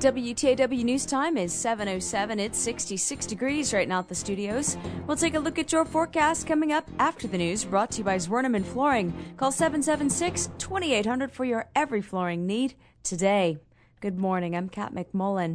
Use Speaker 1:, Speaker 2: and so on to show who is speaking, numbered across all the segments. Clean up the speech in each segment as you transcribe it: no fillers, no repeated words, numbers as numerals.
Speaker 1: WTAW News Time is 7:07. It's 66 degrees right now at the studios. We'll take a look at your forecast coming up after the news, brought to you by Zwerneman Flooring. Call 776-2800 for your every flooring need today. Good morning. I'm Kat McMullen.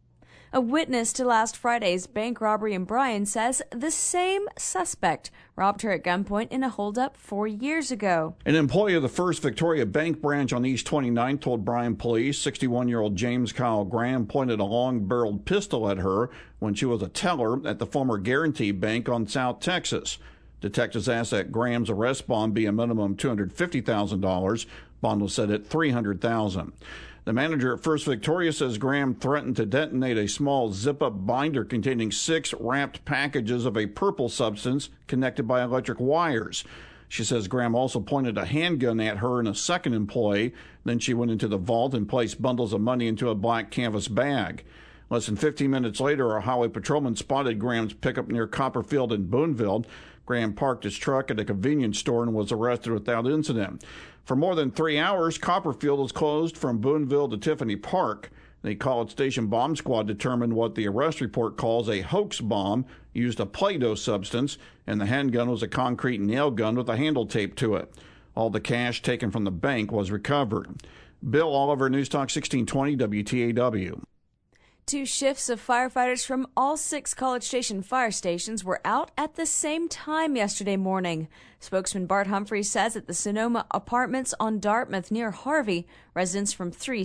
Speaker 1: A witness to last Friday's bank robbery in Bryan says the same suspect robbed her at gunpoint in a holdup 4 years ago.
Speaker 2: An employee of the First Victoria Bank branch on East 29th told Bryan police 61-year-old James Kyle Graham pointed a long-barreled pistol at her when she was a teller at the former Guarantee Bank on South Texas. Detectives asked that Graham's arrest bond be a minimum $250,000. Bond was set at $300,000. The manager at First Victoria says Graham threatened to detonate a small zip-up binder containing 6 wrapped packages of a purple substance connected by electric wires. She says Graham also pointed a handgun at her and a second employee. Then she went into the vault and placed bundles of money into a black canvas bag. Less than 15 minutes later, a highway patrolman spotted Graham's pickup near Copperfield and Boonville. Graham parked his truck at a convenience store and was arrested without incident. For more than 3 hours, Copperfield was closed from Boonville to Tiffany Park. The College Station Bomb Squad determined what the arrest report calls a hoax bomb, used a Play-Doh substance, and the handgun was a concrete nail gun with a handle taped to it. All the cash taken from the bank was recovered. Bill Oliver, News Talk 1620 WTAW.
Speaker 1: 2 shifts of firefighters from all 6 College Station fire stations were out at the same time yesterday morning. Spokesman Bart Humphreys says at the Sonoma Apartments on Dartmouth near Harvey, residents from 3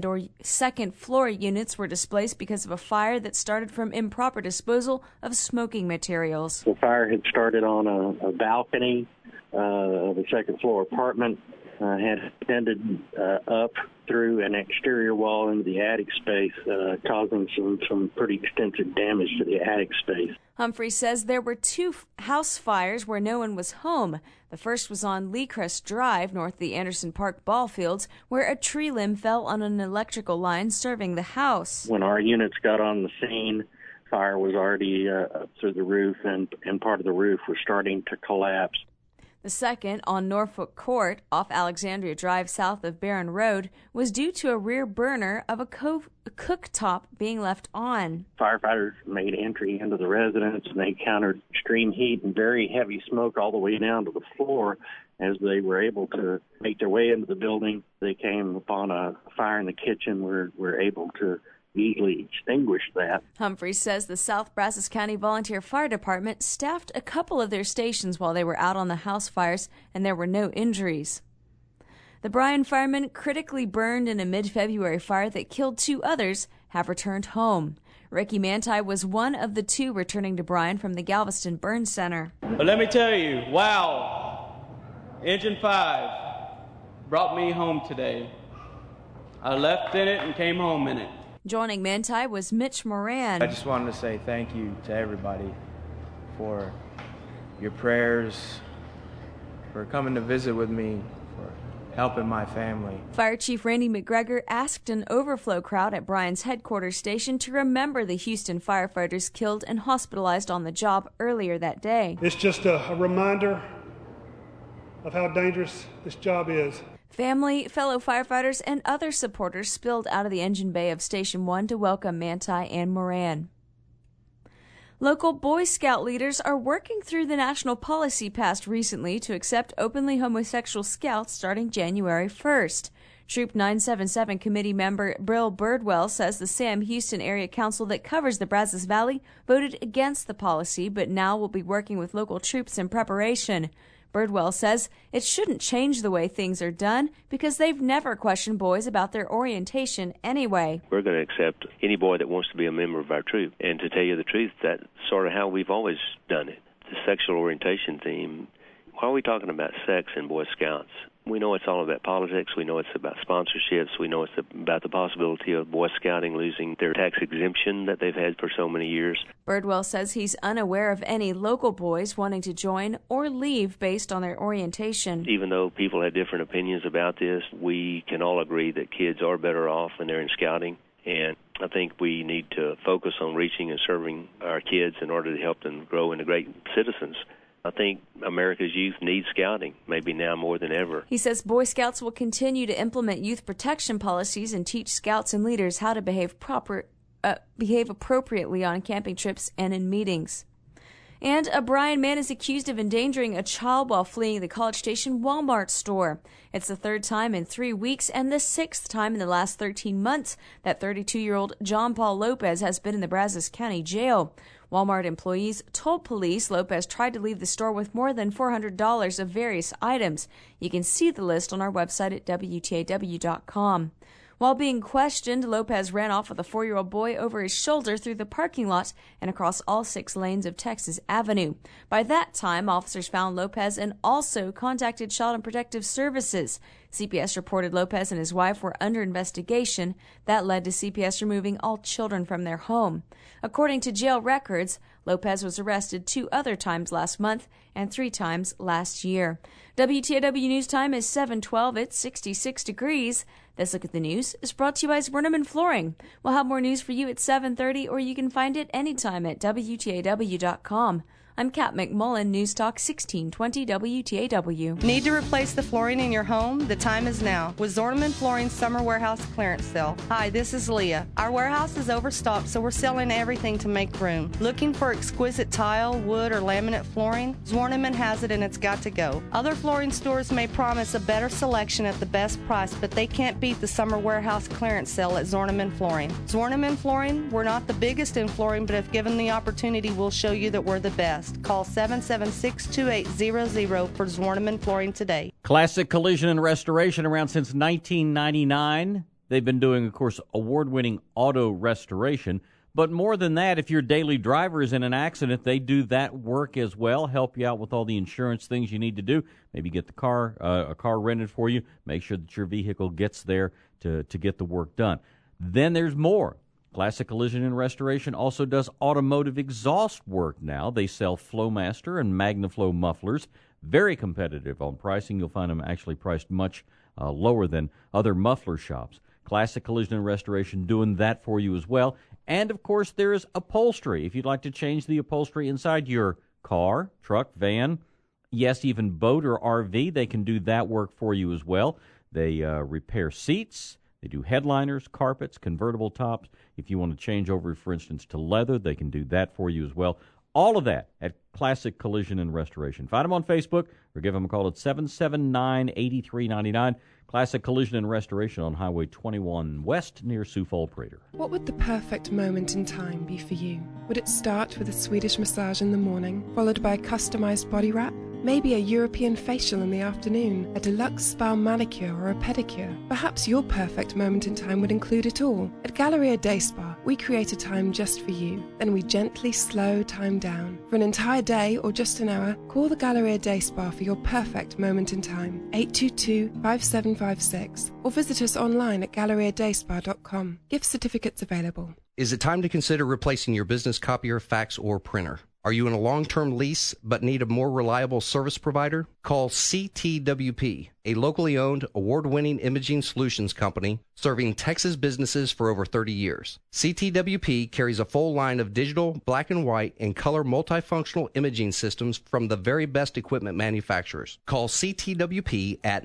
Speaker 1: second floor units were displaced because of a fire that started from improper disposal of smoking materials.
Speaker 3: The fire had started on a balcony of a second floor apartment, had extended up through an exterior wall into the attic space, causing some pretty extensive damage to the attic space.
Speaker 1: Humphrey says there were 2 house fires where no one was home. The first was on Lee Crest Drive, north of the Anderson Park ball fields, where a tree limb fell on an electrical line serving the house.
Speaker 3: When our units got on the scene, fire was already up through the roof, and part of the roof was starting to collapse.
Speaker 1: The second, on Norfolk Court, off Alexandria Drive south of Barron Road, was due to a rear burner of a cooktop being left on.
Speaker 3: Firefighters made entry into the residence, and they encountered extreme heat and very heavy smoke all the way down to the floor. As they were able to make their way into the building, they came upon a fire in the kitchen. Were able to easily extinguish that.
Speaker 1: Humphreys says the South Brazos County Volunteer Fire Department staffed a couple of their stations while they were out on the house fires, and there were no injuries. The Bryan firemen, critically burned in a mid-February fire that killed 2 others, have returned home. Ricky Manti was one of the 2 returning to Bryan from the Galveston Burn Center.
Speaker 4: But let me tell you, wow, Engine 5 brought me home today. I left in it and came home in it.
Speaker 1: Joining Manti was Mitch Moran.
Speaker 5: I just wanted to say thank you to everybody for your prayers, for coming to visit with me, for helping my family.
Speaker 1: Fire Chief Randy McGregor asked an overflow crowd at Bryan's headquarters station to remember the Houston firefighters killed and hospitalized on the job earlier that day.
Speaker 6: It's just a reminder of how dangerous this job is.
Speaker 1: Family, fellow firefighters, and other supporters spilled out of the engine bay of Station 1 to welcome Manti and Moran. Local Boy Scout leaders are working through the national policy passed recently to accept openly homosexual scouts starting January 1st. Troop 977 committee member Brill Birdwell says the Sam Houston Area Council that covers the Brazos Valley voted against the policy, but now will be working with local troops in preparation. Birdwell says it shouldn't change the way things are done because they've never questioned boys about their orientation anyway.
Speaker 7: We're going to accept any boy that wants to be a member of our troop. And to tell you the truth, that's sort of how we've always done it. The sexual orientation theme, why are we talking about sex in Boy Scouts? We know it's all about politics. We know it's about sponsorships. We know it's about the possibility of Boy Scouting losing their tax exemption that they've had for so many years.
Speaker 1: Birdwell says he's unaware of any local boys wanting to join or leave based on their orientation.
Speaker 7: Even though people have different opinions about this, we can all agree that kids are better off when they're in scouting. And I think we need to focus on reaching and serving our kids in order to help them grow into great citizens. I think America's youth needs scouting, maybe now more than ever.
Speaker 1: He says Boy Scouts will continue to implement youth protection policies and teach scouts and leaders how to behave appropriately on camping trips and in meetings. And a Bryan man is accused of endangering a child while fleeing the College Station Walmart store. It's the third time in 3 weeks and the sixth time in the last 13 months that 32-year-old John Paul Lopez has been in the Brazos County Jail. Walmart employees told police Lopez tried to leave the store with more than $400 of various items. You can see the list on our website at WTAW.com. While being questioned, Lopez ran off with a 4-year-old boy over his shoulder through the parking lot and across all 6 lanes of Texas Avenue. By that time, officers found Lopez and also contacted Child and Protective Services. CPS reported Lopez and his wife were under investigation. That led to CPS removing all children from their home. According to jail records, Lopez was arrested 2 other times last month and 3 times last year. WTAW News Time is 7:12. It's 66 degrees. This Look at the News is brought to you by Zwerneman Flooring. We'll have more news for you at 7:30, or you can find it anytime at WTAW.com. I'm Kat McMullen, News Talk 1620 WTAW.
Speaker 8: Need to replace the flooring in your home? The time is now with Zwerneman Flooring's Summer Warehouse Clearance Sale. Hi, this is Leah. Our warehouse is overstocked, so we're selling everything to make room. Looking for exquisite tile, wood, or laminate flooring? Zwerneman has it and it's got to go. Other flooring stores may promise a better selection at the best price, but they can't beat the Summer Warehouse Clearance Sale at Zwerneman Flooring. Zwerneman Flooring, we're not the biggest in flooring, but if given the opportunity, we'll show you that we're the best. Call 776-2800 for Zwerneman Flooring today.
Speaker 9: Classic Collision and Restoration, around since 1999. They've been doing, of course, award-winning auto restoration. But more than that, if your daily driver is in an accident, they do that work as well, help you out with all the insurance things you need to do. Maybe get the a car rented for you, make sure that your vehicle gets there to get the work done. Then there's more. Classic Collision and Restoration also does automotive exhaust work now. They sell Flowmaster and MagnaFlow mufflers. Very competitive on pricing. You'll find them actually priced much lower than other muffler shops. Classic Collision and Restoration doing that for you as well. And, of course, there is upholstery. If you'd like to change the upholstery inside your car, truck, van, yes, even boat or RV, they can do that work for you as well. They repair seats. They do headliners, carpets, convertible tops. If you want to change over, for instance, to leather, they can do that for you as well. All of that at Classic Collision and Restoration. Find them on Facebook or give them a call at 779-8399. Classic Collision and Restoration on Highway 21 West near Sioux Falls Crater.
Speaker 10: What would the perfect moment in time be for you? Would it start with a Swedish massage in the morning, followed by a customized body wrap? Maybe a European facial in the afternoon, a deluxe spa manicure or a pedicure. Perhaps your perfect moment in time would include it all. At Galleria Day Spa, we create a time just for you. Then we gently slow time down. For an entire day or just an hour, call the Galleria Day Spa for your perfect moment in time. 822-5756 or visit us online at GalleriaDayspa.com. Gift certificates available.
Speaker 11: Is it time to consider replacing your business copier, fax, or printer? Are you in a long-term lease but need a more reliable service provider? Call CTWP, a locally owned, award-winning imaging solutions company serving Texas businesses for over 30 years. CTWP carries a full line of digital, black and white, and color multifunctional imaging systems from the very best equipment manufacturers. Call CTWP at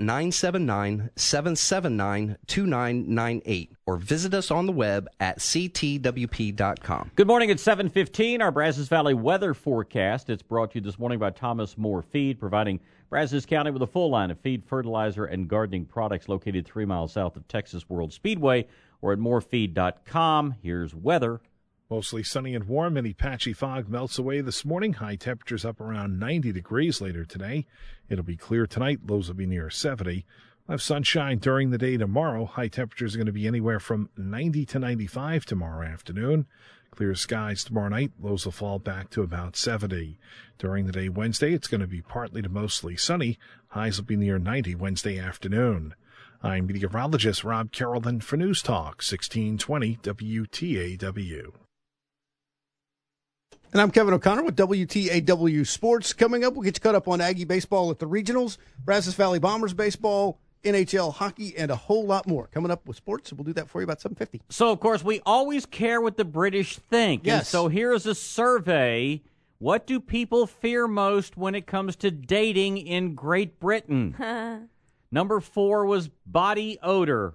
Speaker 11: 979-779-2998 or visit us on the web at ctwp.com.
Speaker 9: Good morning. It's 7:15. Our Brazos Valley weather forecast. It's brought to you this morning by Thomas Moore Feed, providing Brazos County with a full line of feed, fertilizer, and gardening products located 3 miles south of Texas World Speedway or at moorefeed.com. Here's weather.
Speaker 12: Mostly sunny and warm. Any patchy fog melts away this morning. High temperatures up around 90 degrees later today. It'll be clear tonight. Lows will be near 70. We'll have sunshine during the day tomorrow. High temperatures are going to be anywhere from 90 to 95 tomorrow afternoon. Clear skies tomorrow night. Lows will fall back to about 70. During the day Wednesday, it's going to be partly to mostly sunny. Highs will be near 90 Wednesday afternoon. I'm meteorologist Rob Carrollton for News Talk 1620 WTAW.
Speaker 13: And I'm Kevin O'Connor with WTAW Sports. Coming up, we'll get you caught up on Aggie baseball at the regionals, Brazos Valley Bombers baseball, NHL hockey, and a whole lot more. Coming up with sports, and we'll do that for you about 7:50.
Speaker 9: So, of course, we always care what the British think.
Speaker 13: Yes.
Speaker 9: And so here's a survey What do people fear most when it comes to dating in Great Britain? Number 4 was body odor.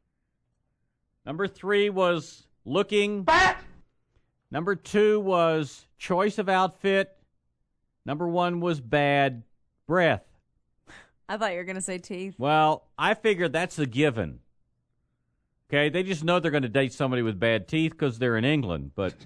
Speaker 9: Number 3 was looking fat. Number 2 was choice of outfit. Number 1 was bad breath.
Speaker 1: I thought you were going to say teeth.
Speaker 9: Well, I figured that's a given. Okay, they just know they're going to date somebody with bad teeth because they're in England, but,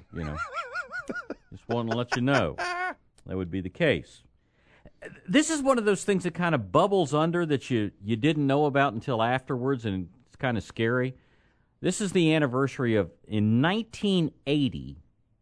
Speaker 9: just want to let you know that would be the case. This is one of those things that kind of bubbles under that you didn't know about until afterwards, and it's kind of scary. This is the anniversary of, in 1980,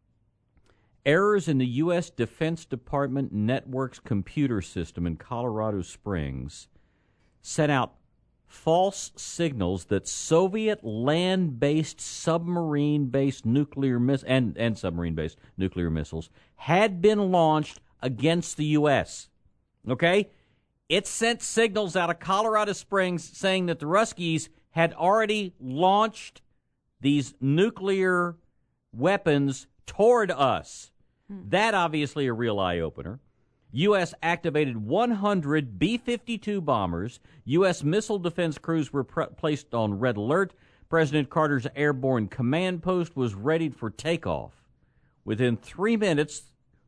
Speaker 9: errors in the U.S. Defense Department Network's computer system in Colorado Springs sent out false signals that Soviet land-based, submarine-based nuclear and submarine-based nuclear missiles had been launched against the U.S. Okay? It sent signals out of Colorado Springs saying that the Ruskies had already launched these nuclear weapons toward us. That obviously a real eye-opener. U.S. activated 100 B-52 bombers. U.S. missile defense crews were placed on red alert. President Carter's airborne command post was ready for takeoff. Within 3 minutes,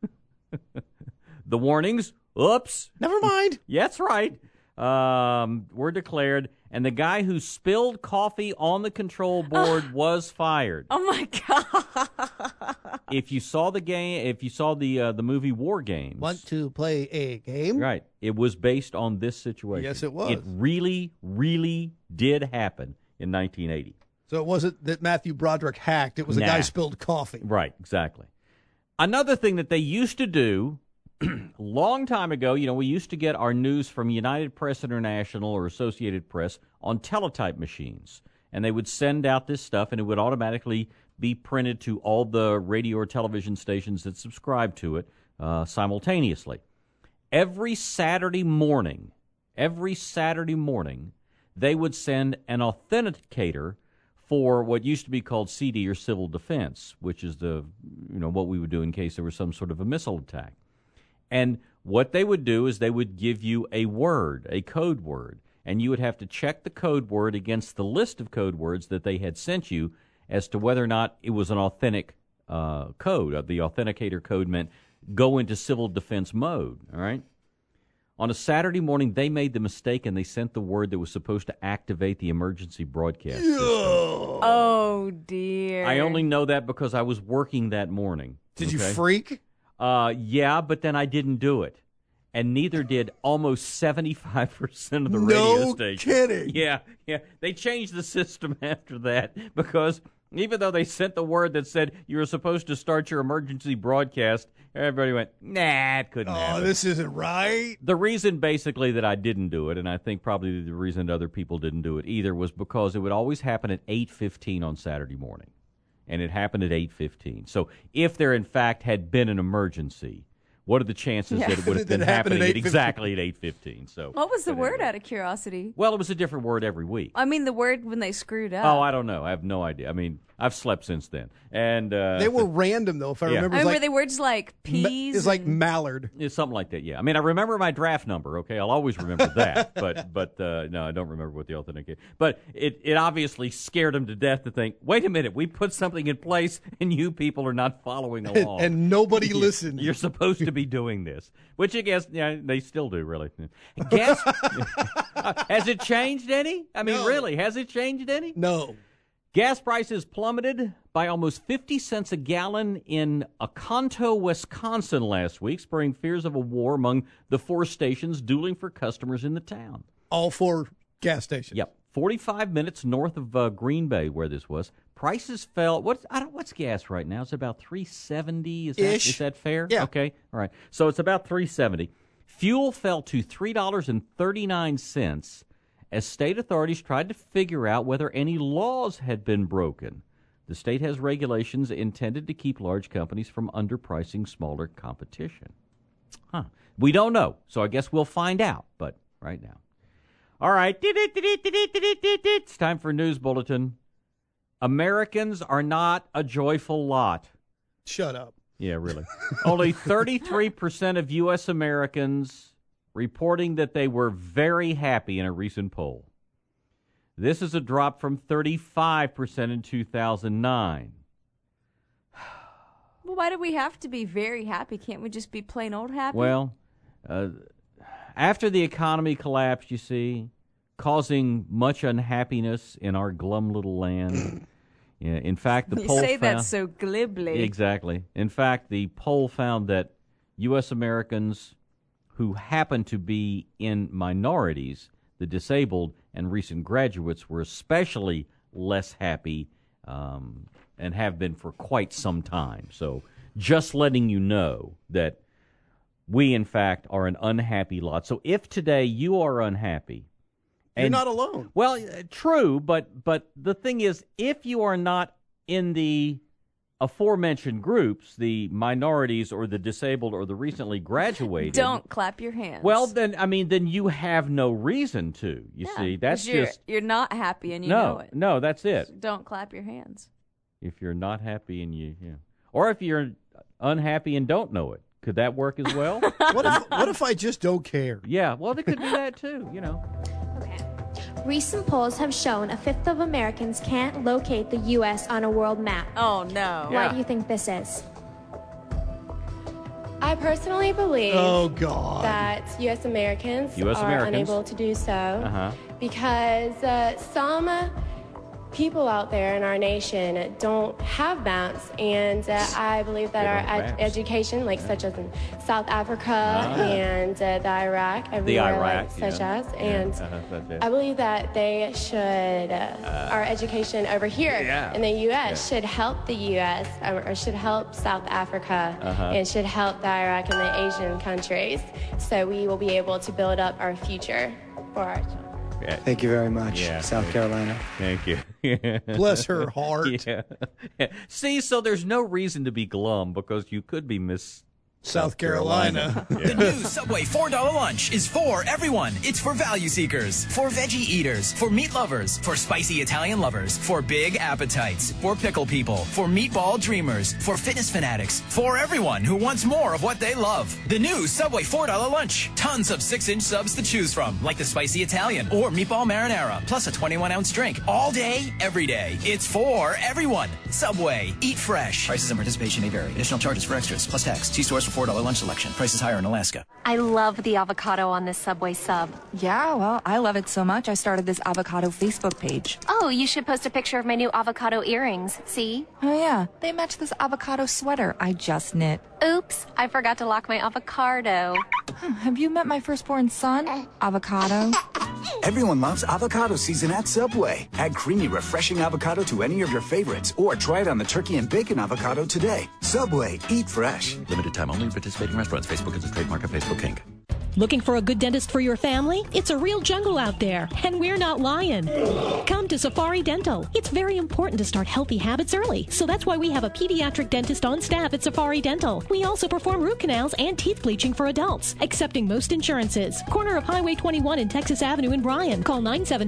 Speaker 9: the warnings, oops.
Speaker 13: Never mind.
Speaker 9: Yeah, that's right, were declared, and the guy who spilled coffee on the control board was fired.
Speaker 1: Oh, my God.
Speaker 9: If you saw the game, if you saw the movie War Games.
Speaker 13: Want to play a game?
Speaker 9: Right. It was based on this situation.
Speaker 13: Yes, it was.
Speaker 9: It really, really did happen in 1980.
Speaker 13: So it wasn't that Matthew Broderick hacked. It was a guy spilled coffee.
Speaker 9: Right, exactly. Another thing that they used to do long time ago, we used to get our news from United Press International or Associated Press on teletype machines. And they would send out this stuff, and it would automatically be printed to all the radio or television stations that subscribe to it simultaneously. Every Saturday morning, they would send an authenticator for what used to be called CD or civil defense, which is what we would do in case there was some sort of a missile attack. And what they would do is they would give you a word, a code word, and you would have to check the code word against the list of code words that they had sent you as to whether or not it was an authentic code. The authenticator code meant go into civil defense mode, all right? On a Saturday morning, they made the mistake and they sent the word that was supposed to activate the emergency broadcast system.
Speaker 1: Oh, dear.
Speaker 9: I only know that because I was working that morning.
Speaker 13: Did you freak?
Speaker 9: Yeah, but then I didn't do it. And neither did almost 75% of the radio stations.
Speaker 13: No kidding.
Speaker 9: Yeah. They changed the system after that because even though they sent the word that said you were supposed to start your emergency broadcast, everybody went, nah, it couldn't happen.
Speaker 13: Oh, this isn't right.
Speaker 9: The reason basically that I didn't do it, and I think probably the reason that other people didn't do it either, was because it would always happen at 8:15 on Saturday morning. And it happened at 8:15. So if there, in fact, had been an emergency, what are the chances that it would have been happening exactly at 8:15? So
Speaker 1: what was the word, out of curiosity?
Speaker 9: Well, it was a different word every week.
Speaker 1: I mean, the word when they screwed up.
Speaker 9: Oh, I don't know. I have no idea. I mean, I've slept since then. And
Speaker 13: they were random, though, if I remember.
Speaker 1: I remember they were just like peas.
Speaker 13: It's like mallard.
Speaker 9: It's something like that, yeah. I mean, I remember my draft number, okay? I'll always remember that. but no, I don't remember what the authenticator. But it obviously scared them to death to think, wait a minute, we put something in place and you people are not following along.
Speaker 13: And nobody listened.
Speaker 9: You're supposed to be doing this. Which I guess, they still do, really. Gas, has it changed any? I mean, really, has it changed any?
Speaker 13: No.
Speaker 9: Gas prices plummeted by almost 50 cents a gallon in Oconto, Wisconsin last week, spurring fears of a war among the 4 stations dueling for customers in the town.
Speaker 13: All 4 gas stations?
Speaker 9: Yep. 45 minutes north of Green Bay, where this was. Prices fell. What's gas right now? It's about $3.70. Is that fair?
Speaker 13: Yeah.
Speaker 9: Okay. All right. So it's about $3.70. Fuel fell to $3.39 as state authorities tried to figure out whether any laws had been broken. The state has regulations intended to keep large companies from underpricing smaller competition. We don't know, so I guess we'll find out, but right now. All right. It's time for a news bulletin. Americans are not a joyful lot.
Speaker 13: Shut up.
Speaker 9: Yeah, really. Only 33% of U.S. Americans reporting that they were very happy in a recent poll. This is a drop from 35% in 2009.
Speaker 1: Well, why do we have to be very happy? Can't we just be plain old happy?
Speaker 9: Well, after the economy collapsed, you see, causing much unhappiness in our glum little land. Yeah, in fact, the
Speaker 1: you
Speaker 9: poll
Speaker 1: say
Speaker 9: found,
Speaker 1: that so glibly.
Speaker 9: Exactly. In fact, the poll found that U.S. Americans who happen to be in minorities, the disabled, and recent graduates were especially less happy and have been for quite some time. So just letting you know that we, in fact, are an unhappy lot. So if today you are unhappy...
Speaker 13: You're not alone.
Speaker 9: Well, true, but the thing is, if you are not in the aforementioned groups, the minorities or the disabled or the recently graduated...
Speaker 1: Don't clap your hands.
Speaker 9: Well, then you have no reason to, you see. That's
Speaker 1: you're not happy and you know it.
Speaker 9: No, that's it.
Speaker 1: So don't clap your hands.
Speaker 9: If you're not happy and you... Yeah. Or if you're unhappy and don't know it. Could that work as well?
Speaker 13: What if I just don't care?
Speaker 9: Yeah, well, it could be that too,
Speaker 14: Okay. Recent polls have shown a fifth of Americans can't locate the U.S. on a world map.
Speaker 1: Oh, no.
Speaker 14: Why do you think this is?
Speaker 15: I personally believe that U.S. Americans are unable to do so because some people out there in our nation don't have maps, and I believe that our education, such as in South Africa and the Iraq, everywhere I believe that they should, our education over here in the U.S. should help the U.S. Or should help South Africa and should help the Iraq and the Asian countries, so we will be able to build up our future for our children.
Speaker 9: Yeah.
Speaker 16: Thank you very much, South Carolina.
Speaker 9: Thank you.
Speaker 13: Bless her heart.
Speaker 9: Yeah. See, so there's no reason to be glum because you could be Miss
Speaker 13: South Carolina.
Speaker 17: The new Subway $4 lunch is for everyone. It's for value seekers, for veggie eaters, for meat lovers, for spicy Italian lovers, for big appetites, for pickle people, for meatball dreamers, for fitness fanatics, for everyone who wants more of what they love. The new Subway $4 lunch. Tons of 6-inch subs to choose from, like the spicy Italian or meatball marinara, plus a 21-ounce drink. All day, every day. It's for everyone. Subway. Eat fresh.
Speaker 18: Prices and participation may vary. Additional charges for extras, plus tax. See stores for $4 lunch selection. Prices higher in Alaska.
Speaker 19: I love the avocado on this Subway sub.
Speaker 20: Yeah, well, I love it so much I started this avocado Facebook page.
Speaker 19: Oh, you should post a picture of my new avocado earrings. See?
Speaker 20: Oh, yeah. They match this avocado sweater I just knit.
Speaker 19: Oops, I forgot to lock my avocado.
Speaker 20: Have you met my firstborn son, Avocado?
Speaker 21: Everyone loves avocado season at Subway. Add creamy, refreshing avocado to any of your favorites or try it on the turkey and bacon avocado today. Subway, eat fresh.
Speaker 18: Limited time only. Participating restaurants. Facebook is a trademark of Facebook Inc.
Speaker 22: Looking for a good dentist for your family? It's a real jungle out there, and we're not lying. Come to Safari Dental. It's very important to start healthy habits early, so that's why we have a pediatric dentist on staff at Safari Dental. We also perform root canals and teeth bleaching for adults, accepting most insurances. Corner of Highway 21 and Texas Avenue in Bryan. Call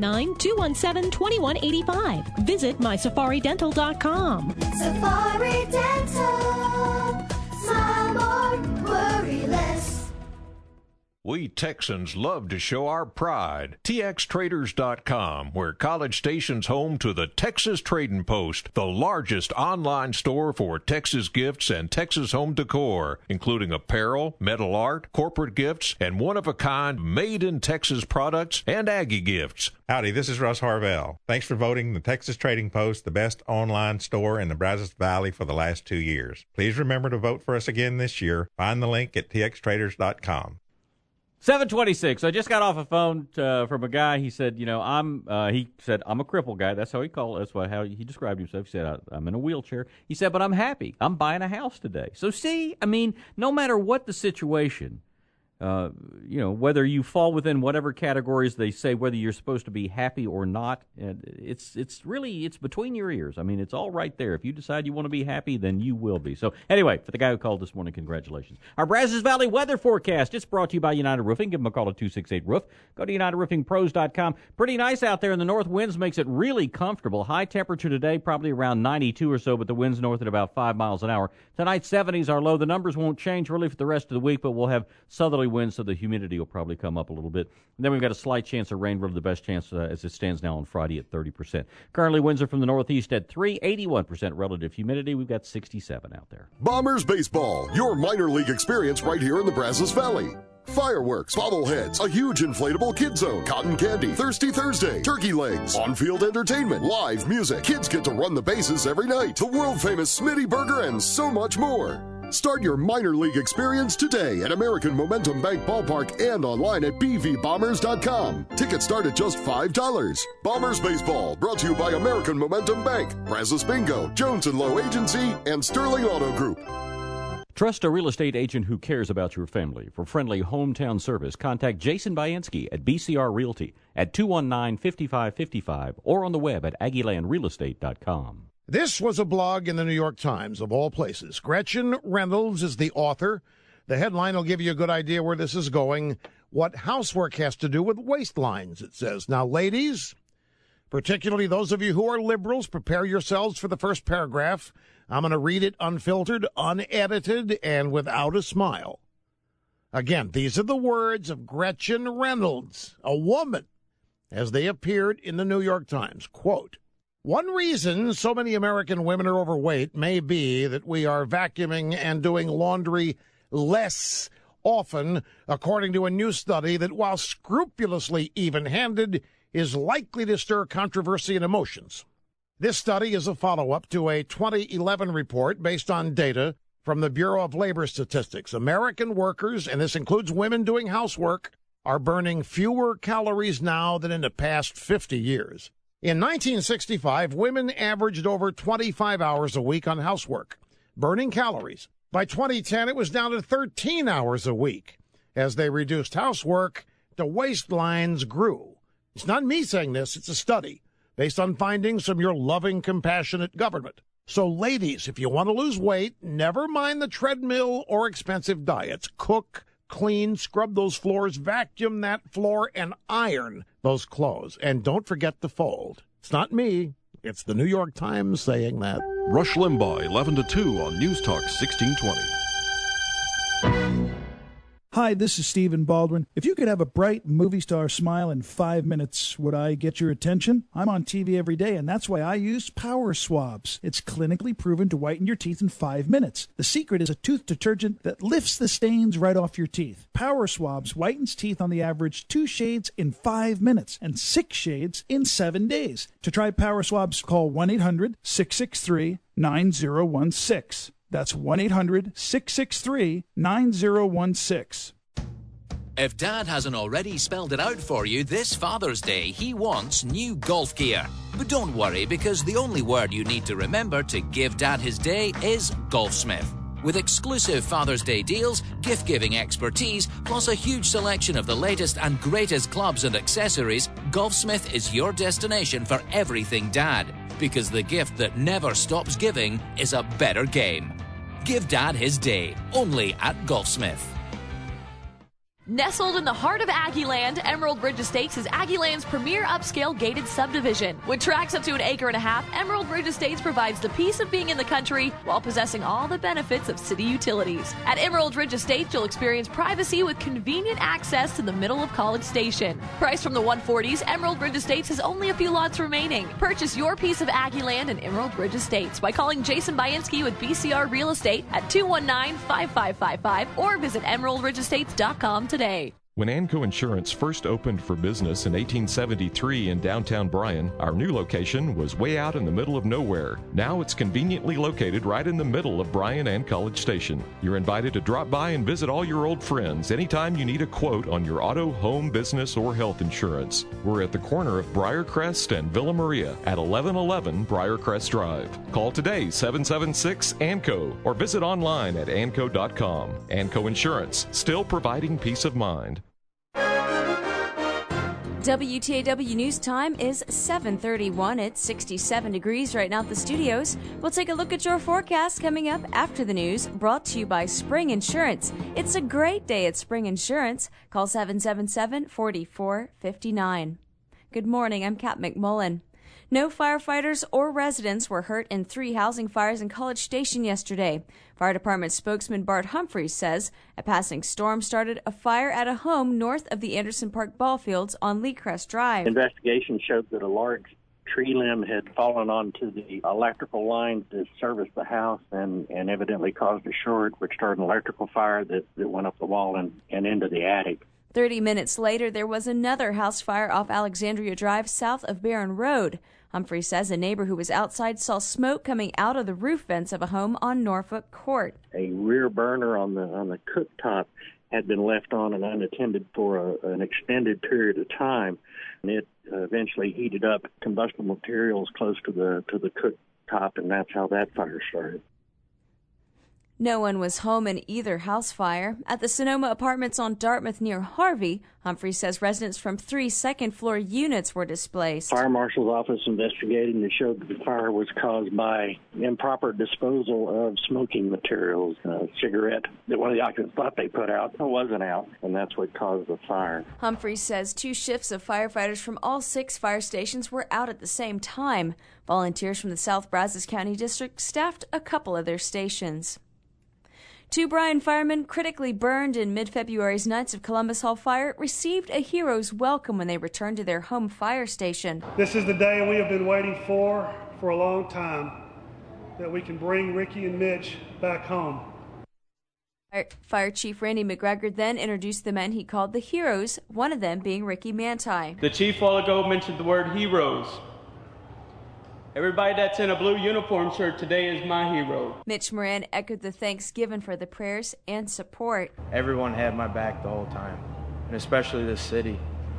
Speaker 22: 979-217-2185. Visit mySafariDental.com.
Speaker 23: Safari Dental. Smile more, worry less.
Speaker 24: We Texans love to show our pride. TXTraders.com, where College Station's home to the Texas Trading Post, the largest online store for Texas gifts and Texas home decor, including apparel, metal art, corporate gifts, and one-of-a-kind made-in-Texas products and Aggie gifts.
Speaker 25: Howdy, this is Russ Harvell. Thanks for voting the Texas Trading Post the best online store in the Brazos Valley for the last 2 years. Please remember to vote for us again this year. Find the link at TXTraders.com.
Speaker 9: 726. I just got off a phone from a guy. He said, I'm a crippled guy. That's how he called it. That's how he described himself. He said, I'm in a wheelchair. He said, but I'm happy. I'm buying a house today. So see, no matter what the situation, whether you fall within whatever categories they say, whether you're supposed to be happy or not, it's between your ears. I mean, it's all right there. If you decide you want to be happy, then you will be. So anyway, for the guy who called this morning, congratulations. Our Brazos Valley weather forecast, it's brought to you by United Roofing. Give them a call at 268-ROOF. Go to UnitedRoofingPros.com. Pretty nice out there in the north. Winds makes it really comfortable. High temperature today, probably around 92 or so, but the winds north at about 5 miles an hour. Tonight, 70s are low. The numbers won't change really for the rest of the week, but we'll have southerly winds, so the humidity will probably come up a little bit. And then we've got a slight chance of rain, really the best chance as it stands now on Friday at 30%. Currently, winds are from the northeast at 3, 81% relative humidity. We've got 67 out there.
Speaker 2: Bombers Baseball, your minor league experience right here in the Brazos Valley. Fireworks, bobbleheads, a huge inflatable kid zone, cotton candy, Thirsty Thursday, turkey legs, on-field entertainment, live music. Kids get to run the bases every night, the world-famous Smitty Burger, and so much more. Start your minor league experience today at American Momentum Bank Ballpark and online at bvbombers.com. Tickets start at just $5. Bombers Baseball, brought to you by American Momentum Bank, Brazos Bingo, Jones & Lowe Agency, and Sterling Auto Group.
Speaker 9: Trust a real estate agent who cares about your family. For friendly hometown service, contact Jason Bainski at BCR Realty at 219-5555 or on the web at aggielandrealestate.com.
Speaker 3: This was a blog in the New York Times, of all places. Gretchen Reynolds is the author. The headline will give you a good idea where this is going. What housework has to do with waistlines, it says. Now, ladies, particularly those of you who are liberals, prepare yourselves for the first paragraph. I'm going to read it unfiltered, unedited, and without a smile. Again, these are the words of Gretchen Reynolds, a woman, as they appeared in the New York Times. Quote, "One reason so many American women are overweight may be that we are vacuuming and doing laundry less often, according to a new study that, while scrupulously even-handed, is likely to stir controversy and emotions. This study is a follow-up to a 2011 report based on data from the Bureau of Labor Statistics. American workers, and this includes women doing housework, are burning fewer calories now than in the past 50 years. In 1965, women averaged over 25 hours a week on housework, burning calories. By 2010, it was down to 13 hours a week. As they reduced housework, the waistlines grew. It's not me saying this, it's a study based on findings from your loving, compassionate government. So, ladies, if you want to lose weight, never mind the treadmill or expensive diets. Cook, clean, scrub those floors, vacuum that floor, and iron those clothes. And don't forget to fold. It's not me. It's the New York Times saying that.
Speaker 2: Rush Limbaugh, 11 to 2 on News Talk 1620.
Speaker 4: Hi, this is Stephen Baldwin. If you could have a bright movie star smile in 5 minutes, would I get your attention? I'm on TV every day, and that's why I use Power Swabs. It's clinically proven to whiten your teeth in 5 minutes. The secret is a tooth detergent that lifts the stains right off your teeth. Power Swabs whitens teeth on the average 2 shades in 5 minutes and 6 shades in 7 days. To try Power Swabs, call 1-800-663-9016. That's 1-800-663-9016.
Speaker 5: If Dad hasn't already spelled it out for you this Father's Day, he wants new golf gear. But don't worry, because the only word you need to remember to give Dad his day is Golfsmith. With exclusive Father's Day deals, gift-giving expertise, plus a huge selection of the latest and greatest clubs and accessories, Golfsmith is your destination for everything Dad. Because the gift that never stops giving is a better game. Give Dad his day, only at Golfsmith.
Speaker 6: Nestled in the heart of Aggieland, Emerald Ridge Estates is Aggieland's premier upscale gated subdivision. With tracts up to 1.5 acres, Emerald Ridge Estates provides the peace of being in the country while possessing all the benefits of city utilities. At Emerald Ridge Estates, you'll experience privacy with convenient access to the middle of College Station. Priced from the 140s, Emerald Ridge Estates has only a few lots remaining. Purchase your piece of Aggieland and Emerald Ridge Estates by calling Jason Bainski with BCR Real Estate at 219-5555 or visit emeraldridgeestates.com today.
Speaker 7: When Anco Insurance first opened for business in 1873 in downtown Bryan, our new location was way out in the middle of nowhere. Now it's conveniently located right in the middle of Bryan and College Station. You're invited to drop by and visit all your old friends anytime you need a quote on your auto, home, business, or health insurance. We're at the corner of Briarcrest and Villa Maria at 1111 Briarcrest Drive. Call today, 776-ANCO, or visit online at anco.com. Anco Insurance, still providing peace of mind.
Speaker 1: WTAW News Time is 7:31. It's 67 degrees right now at the studios. We'll take a look at your forecast coming up after the news, brought to you by Spring Insurance. It's a great day at Spring Insurance. Call 777-4459. Good morning, I'm Kat McMullen. No firefighters or residents were hurt in 3 housing fires in College Station yesterday. Fire Department spokesman Bart Humphreys says a passing storm started a fire at a home north of the Anderson Park ball fields on Lee Crest Drive.
Speaker 8: Investigation showed that a large tree limb had fallen onto the electrical lines that service the house and evidently caused a short, which started an electrical fire that went up the wall and into the attic.
Speaker 1: 30 minutes later, there was another house fire off Alexandria Drive south of Barron Road. Humphrey says a neighbor who was outside saw smoke coming out of the roof vents of a home on Norfolk Court.
Speaker 8: A rear burner on the cooktop had been left on and unattended for an extended period of time, and it eventually heated up combustible materials close to the cooktop, and that's how that fire started.
Speaker 1: No one was home in either house fire. At the Sonoma Apartments on Dartmouth near Harvey, Humphrey says residents from 3 second-floor units were displaced.
Speaker 8: Fire marshal's office investigated and showed that the fire was caused by improper disposal of smoking materials. A cigarette that one of the occupants thought they put out wasn't out, and that's what caused the fire.
Speaker 1: Humphrey says 2 shifts of firefighters from all 6 fire stations were out at the same time. Volunteers from the South Brazos County District staffed a couple of their stations. 2 Bryan firemen critically burned in mid-February's Knights of Columbus Hall fire received a hero's welcome when they returned to their home fire station.
Speaker 10: This is the day we have been waiting for a long time, that we can bring Ricky and Mitch back home.
Speaker 1: Fire Chief Randy McGregor then introduced the men he called the heroes, one of them being Ricky Manti.
Speaker 11: The chief while ago mentioned the word heroes. Everybody that's in a blue uniform shirt today is my hero.
Speaker 1: Mitch Moran echoed the thanks given for the prayers and support.
Speaker 12: Everyone had my back the whole time, and especially this city.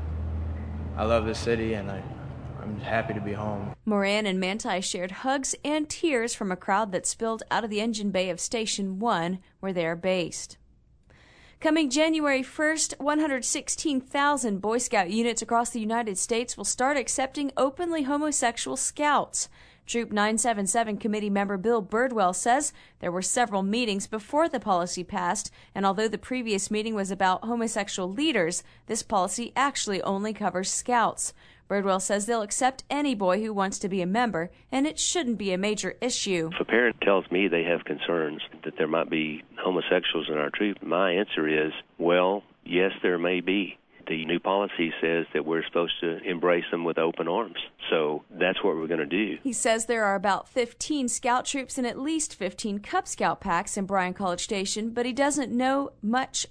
Speaker 12: I love this city, and I'm happy to be home.
Speaker 1: Moran and Manti shared hugs and tears from a crowd that spilled out of the engine bay of Station 1, where they are based. Coming January 1st, 116,000 Boy Scout units across the United States will start accepting openly homosexual scouts. Troop 977 committee member Bill Birdwell says there were several meetings before the policy passed, and although the previous meeting was about homosexual leaders, this policy actually only covers scouts. Birdwell says they'll accept any boy who wants to be a member, and it shouldn't be a major issue.
Speaker 26: If a parent tells me they have concerns that there might be homosexuals in our troop, my answer is, well, yes, there may be. The new policy says that we're supposed to embrace them with open arms. So that's what we're going to do.
Speaker 1: He says there are about 15 Scout troops and at least 15 Cub Scout packs in Bryan College Station, but he doesn't know of much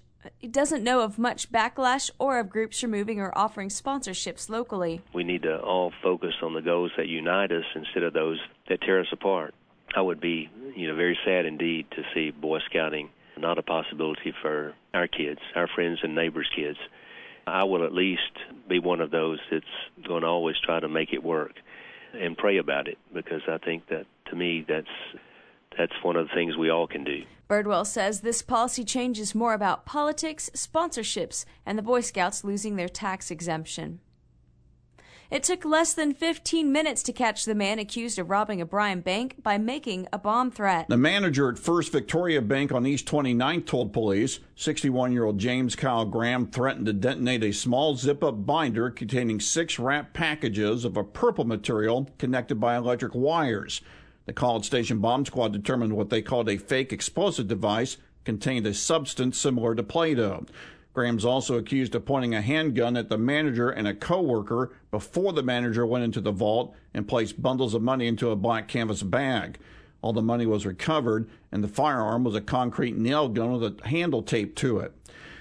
Speaker 1: backlash or of groups removing or offering sponsorships locally.
Speaker 26: We need to all focus on the goals that unite us instead of those that tear us apart. I would be, very sad indeed to see Boy Scouting not a possibility for our kids, our friends and neighbors' kids. I will at least be one of those that's going to always try to make it work and pray about it, because I think that, to me, that's one of the things we all can do.
Speaker 1: Birdwell says this policy change is more about politics, sponsorships, and the Boy Scouts losing their tax exemption. It took less than 15 minutes to catch the man accused of robbing a Bryan bank by making a bomb threat.
Speaker 27: The manager at First Victoria Bank on East 29th told police 61-year-old James Kyle Graham threatened to detonate a small zip-up binder containing 6 wrapped packages of a purple material connected by electric wires. The College Station bomb squad determined what they called a fake explosive device contained a substance similar to Play-Doh. Graham's also accused of pointing a handgun at the manager and a co-worker before the manager went into the vault and placed bundles of money into a black canvas bag. All the money was recovered, and the firearm was a concrete nail gun with a handle taped to it.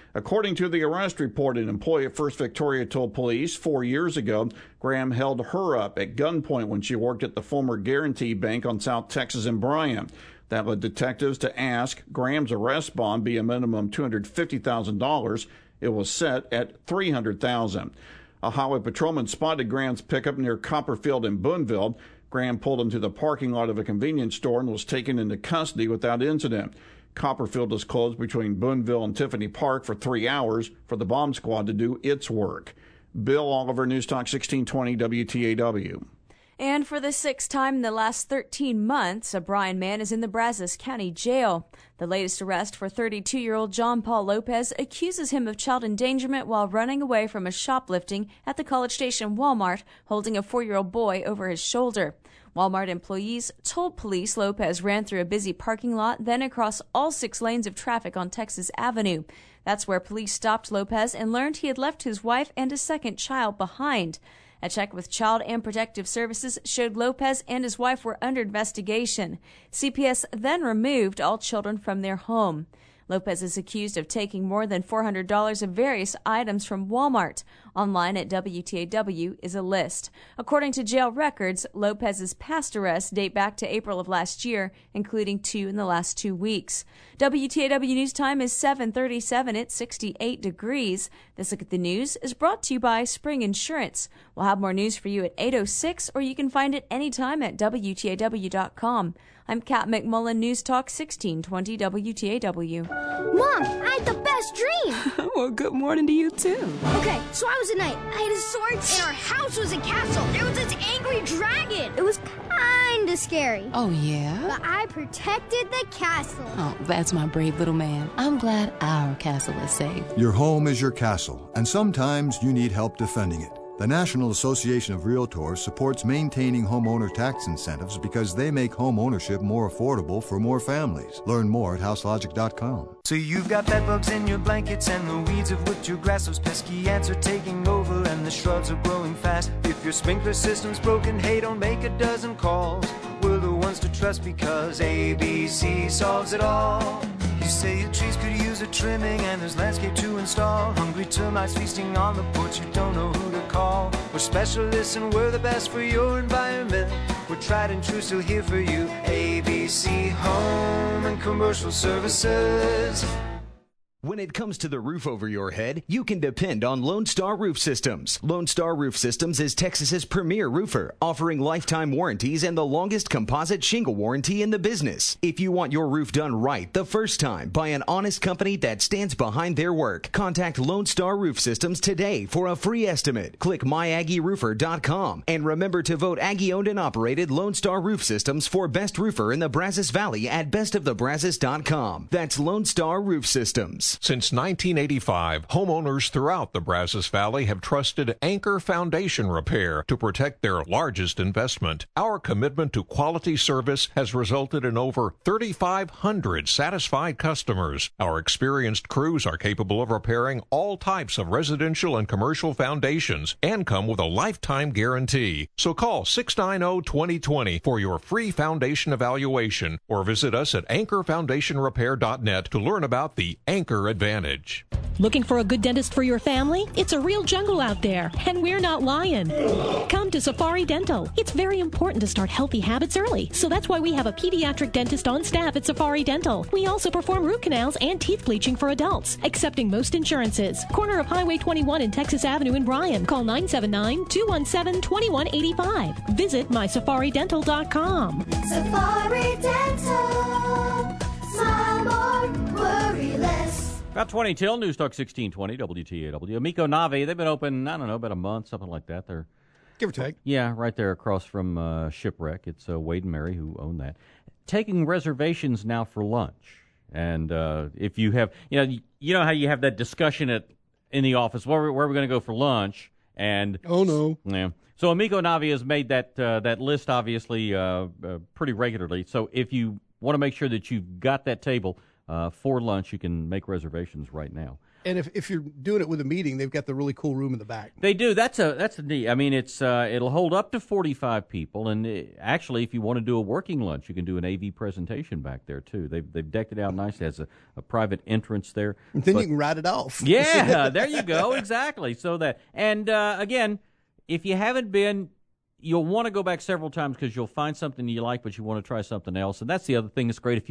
Speaker 27: According to the arrest report, an employee at First Victoria told police 4 years ago Graham held her up at gunpoint when she worked at the former Guarantee Bank on South Texas and Bryan. That led detectives to ask Graham's arrest bond be a minimum $250,000. It was set at $300,000. A highway patrolman spotted Graham's pickup near Copperfield in Boonville. Graham pulled into the parking lot of a convenience store and was taken into custody without incident. Copperfield was closed between Boonville and Tiffany Park for 3 hours for the bomb squad to do its work. Bill Oliver, News Talk 1620 WTAW.
Speaker 1: And for the sixth time in the last 13 months, a Bryan man is in the Brazos County Jail. The latest arrest for 32-year-old John Paul Lopez accuses him of child endangerment while running away from a shoplifting at the College Station Walmart, holding a 4-year-old boy over his shoulder. Walmart employees told police Lopez ran through a busy parking lot, then across all 6 lanes of traffic on Texas Avenue. That's where police stopped Lopez and learned he had left his wife and a second child behind. A check with Child and Protective Services showed Lopez and his wife were under investigation. CPS then removed all children from their home. Lopez is accused of taking more than $400 of various items from Walmart. Online at WTAW is a list. According to jail records, Lopez's past arrests date back to April of last year, including 2 in the last 2 weeks. WTAW News Time is 7:37. It's 68 degrees. This Look at the News is brought to you by Spring Insurance. We'll have more news for you at 8:06, or you can find it anytime at WTAW.com. I'm Kat McMullen, News Talk 1620 WTAW.
Speaker 23: Mom, I had the best dream.
Speaker 13: Well, good morning to you, too.
Speaker 23: Okay, so I was a knight. I had a sword, and our house was a castle. There was this angry dragon. It was kind of scary.
Speaker 13: Oh, yeah?
Speaker 23: But I protected the castle.
Speaker 13: Oh, that's my brave little man. I'm glad our castle is safe.
Speaker 14: Your home is your castle, and sometimes you need help defending it. The National Association of Realtors supports maintaining homeowner tax incentives because they make home ownership more affordable for more families. Learn more at houselogic.com.
Speaker 15: So you've got bedbugs in your blankets and the weeds of which your grass, those pesky ants are taking over and the shrubs are growing fast. If your sprinkler system's broken, hey, don't make a dozen calls. We're the ones to trust because ABC solves it all. You say your trees could use a trimming and there's landscape to install. Hungry termites feasting on the porch, you don't know who to call. We're specialists and we're the best for your environment. We're tried and true, still here for you. ABC Home and Commercial Services.
Speaker 16: When it comes to the roof over your head, you can depend on Lone Star Roof Systems. Lone Star Roof Systems is Texas's premier roofer, offering lifetime warranties and the longest composite shingle warranty in the business. If you want your roof done right the first time by an honest company that stands behind their work, contact Lone Star Roof Systems today for a free estimate. Click myaggieroofer.com and remember to vote Aggie-owned and operated Lone Star Roof Systems for best roofer in the Brazos Valley at bestofthebrazos.com. That's Lone Star Roof Systems.
Speaker 24: Since 1985, homeowners throughout the Brazos Valley have trusted Anchor Foundation Repair to protect their largest investment. Our commitment to quality service has resulted in over 3,500 satisfied customers. Our experienced crews are capable of repairing all types of residential and commercial foundations and come with a lifetime guarantee. So call 690-2020 for your free foundation evaluation or visit us at anchorfoundationrepair.net to learn about the Anchor Advantage.
Speaker 22: Looking for a good dentist for your family? It's a real jungle out there, and we're not lying. Come to Safari Dental. It's very important to start healthy habits early, so that's why we have a pediatric dentist on staff at Safari Dental. We also perform root canals and teeth bleaching for adults, accepting most insurances. Corner of Highway 21 and Texas Avenue in Bryan. Call 979-217-2185. Visit mySafariDental.com.
Speaker 23: Safari Dental. Smile more, worry less.
Speaker 9: About 20 till, News Talk 1620, WTAW. Amico Nave, they've been open, I don't know, about a month, something like that. They're
Speaker 3: give or take.
Speaker 9: Yeah, right there across from Shipwreck. It's Wade and Mary who own that. Taking reservations now for lunch. And if you have, you know how you have that discussion in the office, where are we going to go for lunch? And
Speaker 3: oh, no.
Speaker 9: Yeah. So Amico Nave has made that list, obviously, pretty regularly. So if you want to make sure that you've got that table for lunch, you can make reservations right now.
Speaker 2: And if you're doing it with a meeting, they've got the really cool room in the back.
Speaker 9: They do. That's a neat. I mean, it'll hold up to 45 people, and actually, if you want to do a working lunch, you can do an AV presentation back there too. They've decked it out nicely. It has a private entrance there.
Speaker 2: And then you can ride it off.
Speaker 9: Yeah, there you go. Exactly. So again, if you haven't been, you'll want to go back several times because you'll find something you like, but you want to try something else. And that's the other thing that's great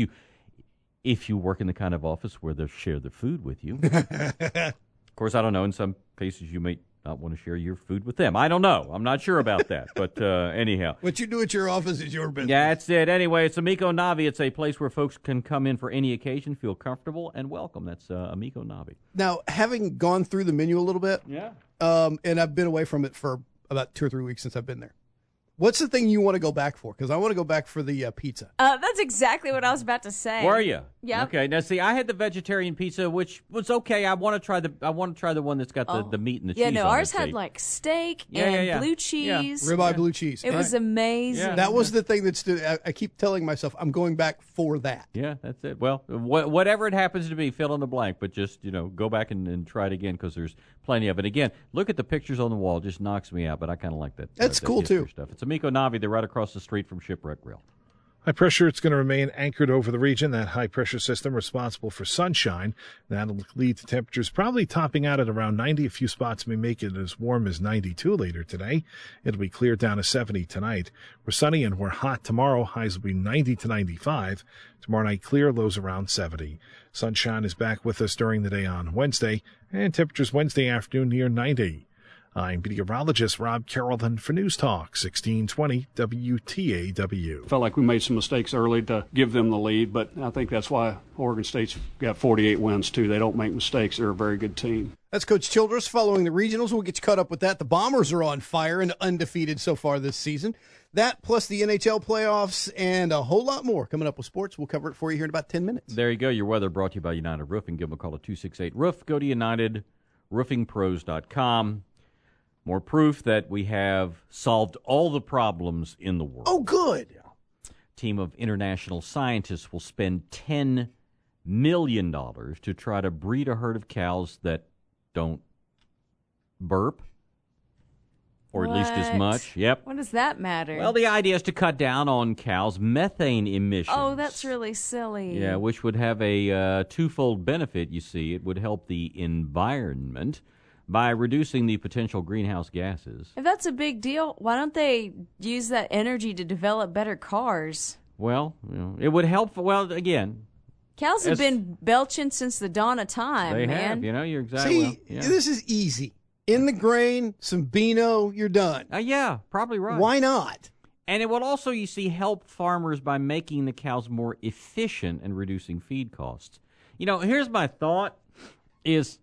Speaker 9: if you work in the kind of office where they'll share their food with you. Of course, I don't know. In some cases, you may not want to share your food with them. I don't know. I'm not sure about that. But anyhow.
Speaker 2: What you do at your office is your business.
Speaker 9: Yeah, that's it. Anyway, it's Amico Navi. It's a place where folks can come in for any occasion, feel comfortable, and welcome. That's Amico Navi.
Speaker 2: Now, having gone through the menu a little bit, and I've been away from it for about 2 or 3 weeks since I've been there. What's the thing you want to go back for? Because I want to go back for the pizza.
Speaker 1: That's exactly what I was about to say.
Speaker 9: Were you?
Speaker 1: Yeah.
Speaker 9: Okay. Now, see, I had the vegetarian pizza, which was okay. I want to try the one that's got the meat and the cheese.
Speaker 1: Yeah, no,
Speaker 9: on
Speaker 1: ours
Speaker 9: it,
Speaker 1: had like steak and blue cheese.
Speaker 2: Ribeye blue cheese.
Speaker 1: It was amazing.
Speaker 2: Yeah. That was the thing that stood. I keep telling myself I'm going back for that.
Speaker 9: Yeah, that's it. Well, whatever it happens to be, fill in the blank. But just go back and try it again because there's plenty of it. Again, look at the pictures on the wall. It just knocks me out. But I kind of like that.
Speaker 2: That's cool too.
Speaker 9: Stuff. It's Amico Navi. They're right across the street from Shipwreck Grill.
Speaker 17: High pressure, it's going to remain anchored over the region. That high pressure system responsible for sunshine. That'll lead to temperatures probably topping out at around 90. A few spots may make it as warm as 92 later today. It'll be cleared down to 70 tonight. We're sunny and we're hot tomorrow. Highs will be 90 to 95. Tomorrow night clear, lows around 70. Sunshine is back with us during the day on Wednesday, and temperatures Wednesday afternoon near 90. I'm meteorologist Rob Carrollton for News Talk 1620 WTAW.
Speaker 18: Felt like we made some mistakes early to give them the lead, but I think that's why Oregon State's got 48 wins, too. They don't make mistakes. They're a very good team.
Speaker 2: That's Coach Childress following the regionals. We'll get you caught up with that. The Bombers are on fire and undefeated so far this season. That plus the NHL playoffs and a whole lot more coming up with sports. We'll cover it for you here in about 10 minutes.
Speaker 9: There you go. Your weather brought to you by United Roofing. Give them a call at 268-ROOF. Go to UnitedRoofingPros.com. More proof that we have solved all the problems in the world.
Speaker 2: Oh, good.
Speaker 9: Team of international scientists will spend $10 million to try to breed a herd of cows that don't burp, or at least as much. Yep.
Speaker 1: What does that matter?
Speaker 9: Well, the idea is to cut down on cows' methane emissions.
Speaker 1: Oh, that's really silly.
Speaker 9: Yeah, which would have a twofold benefit, you see. It would help the environment by reducing the potential greenhouse gases.
Speaker 1: If that's a big deal, why don't they use that energy to develop better cars?
Speaker 9: Well, it would help. Well, again,
Speaker 1: cows have been belching since the dawn of time,
Speaker 9: they
Speaker 1: man.
Speaker 9: Have. You're exactly.
Speaker 2: See, this is easy. In the grain, some Beano, you're done.
Speaker 9: Yeah, probably right.
Speaker 2: Why not?
Speaker 9: And it will also, you see, help farmers by making the cows more efficient and reducing feed costs. Here's my thought: is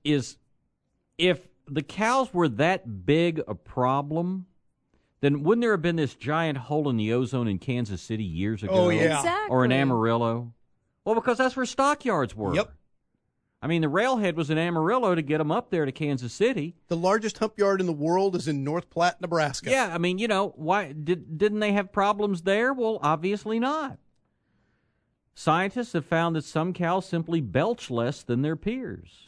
Speaker 9: if the cows were that big a problem, then wouldn't there have been this giant hole in the ozone in Kansas City years ago?
Speaker 2: Oh, yeah.
Speaker 1: Exactly.
Speaker 9: Or in Amarillo? Well, because that's where stockyards were.
Speaker 2: Yep.
Speaker 9: I mean, the railhead was in Amarillo to get them up there to Kansas City.
Speaker 2: The largest hump yard in the world is in North Platte, Nebraska.
Speaker 9: Yeah, I mean, why didn't they have problems there? Well, obviously not. Scientists have found that some cows simply belch less than their peers.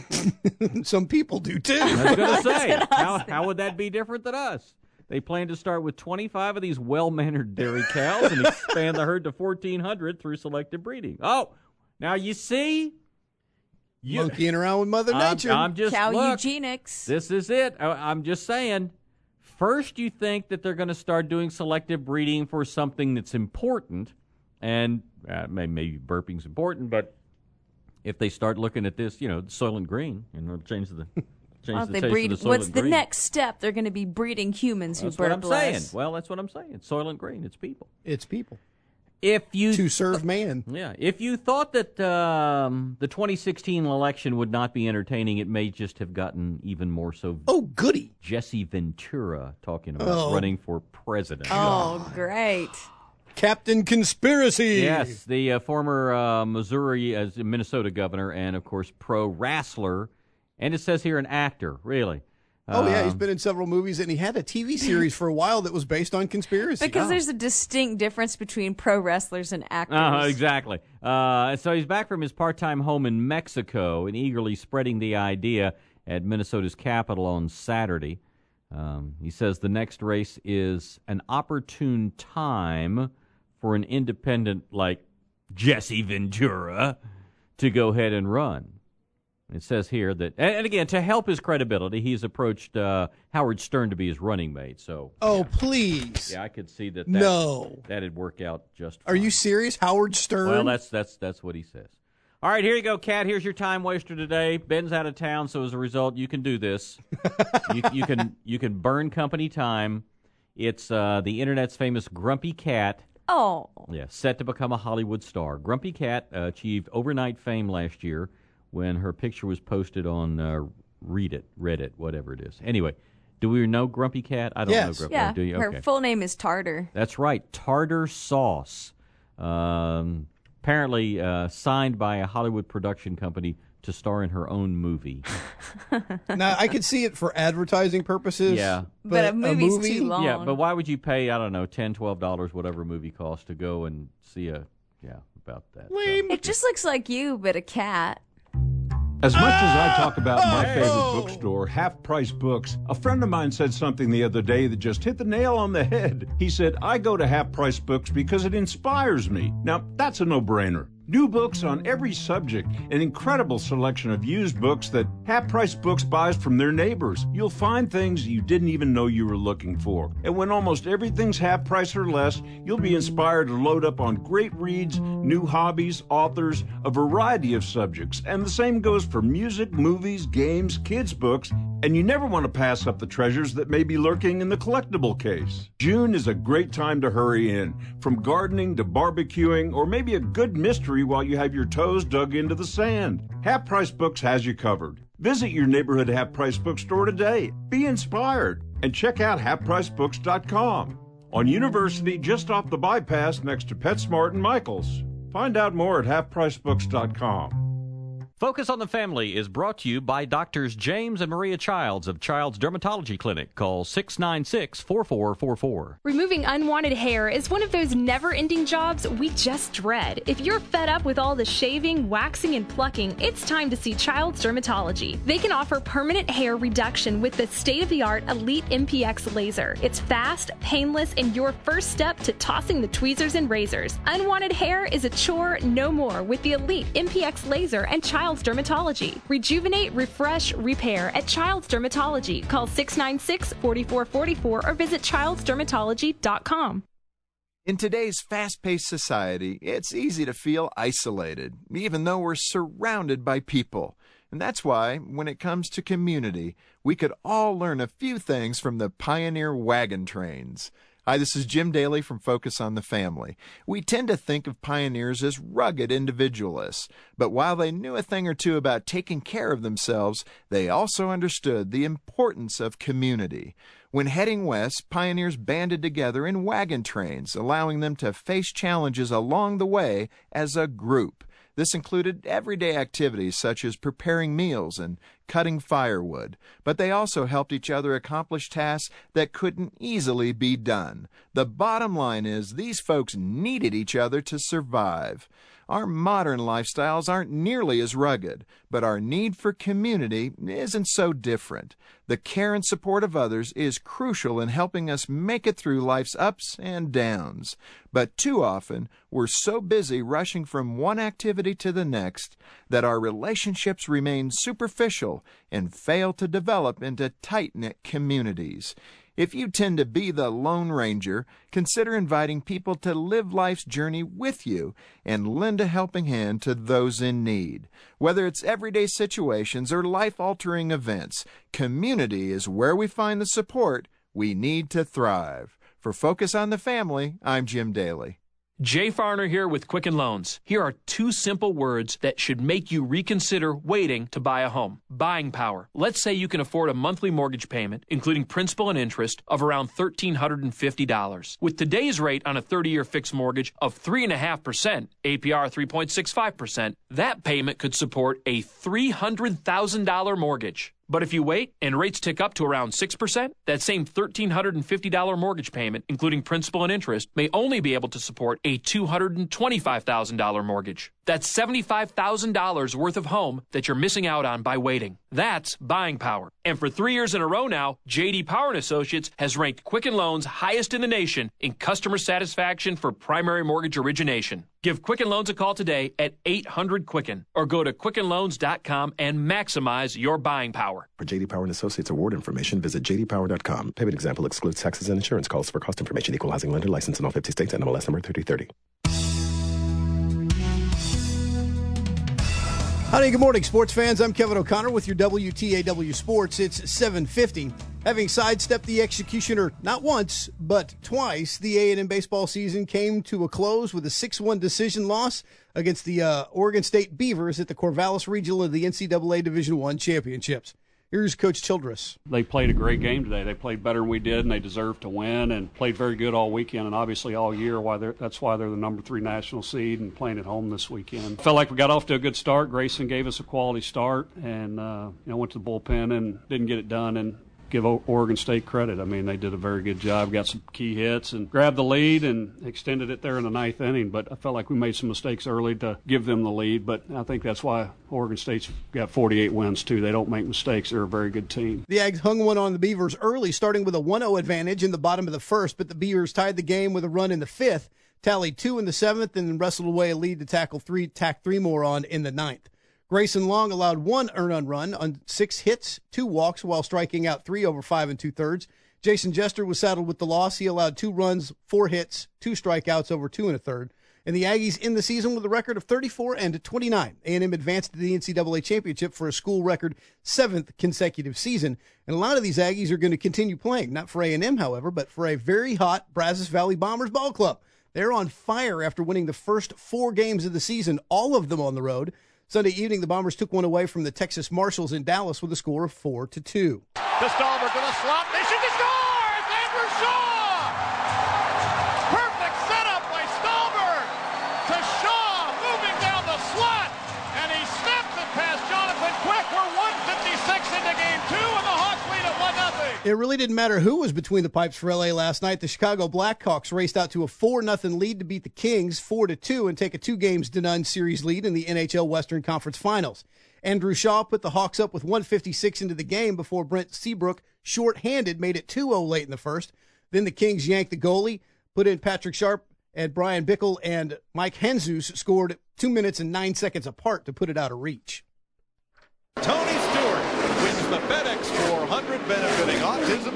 Speaker 2: Some people do, too.
Speaker 9: I was going to say, how would that be different than us? They plan to start with 25 of these well-mannered dairy cows and expand the herd to 1,400 through selective breeding. Oh, now you see?
Speaker 2: Monkeying around with Mother Nature.
Speaker 9: I'm just,
Speaker 1: cow
Speaker 9: look,
Speaker 1: eugenics.
Speaker 9: This is it. I'm just saying, first you think that they're going to start doing selective breeding for something that's important, and maybe burping's important, but if they start looking at this, Soylent Green, change the taste of the Soylent
Speaker 1: what's the
Speaker 9: Green.
Speaker 1: next step? They're going to be breeding humans who burp
Speaker 9: That's what I'm
Speaker 1: less.
Speaker 9: saying. Well, that's what I'm saying. Soylent Green. It's people.
Speaker 2: It's people.
Speaker 9: To
Speaker 2: serve man.
Speaker 9: Yeah. If you thought that the 2016 election would not be entertaining, it may just have gotten even more so.
Speaker 2: Oh, goody.
Speaker 9: Jesse Ventura talking about running for president.
Speaker 1: Oh, great.
Speaker 2: Captain Conspiracy.
Speaker 9: Yes, the former Minnesota governor and, of course, pro wrestler. And it says here an actor, really.
Speaker 2: Oh, yeah, he's been in several movies, and he had a TV series for a while that was based on conspiracy.
Speaker 1: Because there's a distinct difference between pro wrestlers and actors.
Speaker 9: Exactly. So he's back from his part-time home in Mexico and eagerly spreading the idea at Minnesota's Capitol on Saturday. He says the next race is an opportune time for an independent like Jesse Ventura to go ahead and run. It says here that, and again, to help his credibility, he's approached Howard Stern to be his running mate. So,
Speaker 2: oh, please!
Speaker 9: Yeah, I could see that. That'd work out just fine.
Speaker 2: Are you serious, Howard Stern?
Speaker 9: Well, that's what he says. All right, here you go, Kat. Here's your time waster today. Ben's out of town, so as a result, you can do this. you can burn company time. It's the internet's famous Grumpy Cat.
Speaker 1: Oh,
Speaker 9: yeah, set to become a Hollywood star. Grumpy Cat achieved overnight fame last year when her picture was posted on Reddit, whatever it is. Anyway, do we know Grumpy Cat? I don't know Grumpy Cat. Do you?
Speaker 1: Her full name is Tartar.
Speaker 9: That's right, Tartar Sauce. Apparently signed by a Hollywood production company to star in her own movie.
Speaker 2: Now, I could see it for advertising purposes.
Speaker 9: Yeah.
Speaker 1: But a movie's too long.
Speaker 9: Yeah, but why would you pay, I don't know, $10, $12, whatever a movie costs to go and see about that.
Speaker 1: It just looks like you, but a cat.
Speaker 4: As much as I talk about my favorite bookstore, Half Price Books, a friend of mine said something the other day that just hit the nail on the head. He said, I go to Half Price Books because it inspires me. Now, that's a no-brainer. New books on every subject, an incredible selection of used books that Half Price Books buys from their neighbors. You'll find things you didn't even know you were looking for. And when almost everything's half price or less, you'll be inspired to load up on great reads, new hobbies, authors, a variety of subjects. And the same goes for music, movies, games, kids' books, and you never want to pass up the treasures that may be lurking in the collectible case. June is a great time to hurry in, from gardening to barbecuing, or maybe a good mystery while you have your toes dug into the sand. Half Price Books has you covered. Visit your neighborhood Half Price Bookstore today. Be inspired and check out halfpricebooks.com. On University, just off the bypass next to PetSmart and Michaels. Find out more at halfpricebooks.com.
Speaker 9: Focus on the Family is brought to you by Doctors James and Maria Childs of Child's Dermatology Clinic. Call 696-4444.
Speaker 5: Removing unwanted hair is one of those never-ending jobs we just dread. If you're fed up with all the shaving, waxing, and plucking, it's time to see Child's Dermatology. They can offer permanent hair reduction with the state-of-the-art Elite MPX laser. It's fast, painless, and your first step to tossing the tweezers and razors. Unwanted hair is a chore no more with the Elite MPX laser and Child's Dermatology. Rejuvenate, refresh, repair at Child's Dermatology. Call 696-4444 or visit childsdermatology.com.
Speaker 6: In today's fast-paced society, it's easy to feel isolated, even though we're surrounded by people. And that's why, when it comes to community, we could all learn a few things from the Pioneer Wagon Trains. Hi, this is Jim Daly from Focus on the Family. We tend to think of pioneers as rugged individualists, but while they knew a thing or two about taking care of themselves, they also understood the importance of community. When heading west, pioneers banded together in wagon trains, allowing them to face challenges along the way as a group. This included everyday activities such as preparing meals and cutting firewood, but they also helped each other accomplish tasks that couldn't easily be done. The bottom line is these folks needed each other to survive. Our modern lifestyles aren't nearly as rugged, but our need for community isn't so different. The care and support of others is crucial in helping us make it through life's ups and downs. But too often, we're so busy rushing from one activity to the next that our relationships remain superficial and fail to develop into tight-knit communities. If you tend to be the Lone Ranger, consider inviting people to live life's journey with you and lend a helping hand to those in need. Whether it's everyday situations or life-altering events, community is where we find the support we need to thrive. For Focus on the Family, I'm Jim Daly.
Speaker 19: Jay Farner here with Quicken Loans. Here are two simple words that should make you reconsider waiting to buy a home. Buying power. Let's say you can afford a monthly mortgage payment, including principal and interest, of around $1,350. With today's rate on a 30-year fixed mortgage of 3.5%, APR 3.65%, that payment could support a $300,000 mortgage. But if you wait and rates tick up to around 6%, that same $1,350 mortgage payment, including principal and interest, may only be able to support a $225,000 mortgage. That's $75,000 worth of home that you're missing out on by waiting. That's buying power. And for 3 years in a row now, J.D. Power & Associates has ranked Quicken Loans highest in the nation in customer satisfaction for primary mortgage origination. Give Quicken Loans a call today at 800-QUICKEN or go to QuickenLoans.com and maximize your buying power.
Speaker 7: For J.D. Power & Associates award information, visit jdpower.com. Payment example excludes taxes and insurance calls. For cost information, equal housing lender license in all 50 states and MLS number 3030.
Speaker 2: Howdy, good morning, sports fans. I'm Kevin O'Connor with your WTAW Sports. It's 7:50. Having sidestepped the executioner not once, but twice, the A&M baseball season came to a close with a 6-1 decision loss against the Oregon State Beavers at the Corvallis Regional of the NCAA Division I Championships. Here's Coach Childress.
Speaker 18: They played a great game today. They played better than we did, and they deserved to win, and played very good all weekend and obviously all year. That's why they're the number 3 national seed and playing at home this weekend. Felt like we got off to a good start. Grayson gave us a quality start, and went to the bullpen and didn't get it done. And give Oregon State credit. I mean, they did a very good job, got some key hits and grabbed the lead and extended it there in the 9th inning. But I felt like we made some mistakes early to give them the lead. But I think that's why Oregon State's got 48 wins, too. They don't make mistakes. They're a very good team.
Speaker 2: The Ags hung one on the Beavers early, starting with a 1-0 advantage in the bottom of the first, but the Beavers tied the game with a run in the 5th, tallied 2 in the 7th, and then wrestled away a lead to tack 3 more on in the 9th. Grayson Long allowed 1 earned run on 6 hits, 2 walks, while striking out 3 over 5 2/3. Jason Jester was saddled with the loss. He allowed 2 runs, 4 hits, 2 strikeouts over 2 1/3. And the Aggies end the season with a record of 34-29. A&M advanced to the NCAA championship for a school record 7th consecutive season. And a lot of these Aggies are going to continue playing, not for A&M, however, but for a very hot Brazos Valley Bombers ball club. They're on fire after winning the first 4 games of the season, all of them on the road. Sunday evening, the Bombers took one away from the Texas Marshals in Dallas with a score of 4-2.
Speaker 8: To Stallberg to the slot. They shoot, he scores! Andrew Shaw! Perfect setup by Stallberg to Shaw, moving down the slot, and he snaps it past Jonathan Quick. We're 1:56 into game 2, and the Hawks lead at 1-0.
Speaker 2: It really didn't matter who was between the pipes for LA last night. The Chicago Blackhawks raced out to a 4-0 lead to beat the Kings 4-2 and take a 2-0 series lead in the NHL Western Conference Finals. Andrew Shaw put the Hawks up with 1:56 into the game before Brent Seabrook, short-handed, made it 2-0 late in the first. Then the Kings yanked the goalie, put in Patrick Sharp, and Brian Bickle and Mike Jesus scored 2 minutes and 9 seconds apart to put it out of reach.
Speaker 8: Tony Stewart wins the FedEx 400 benefiting Autism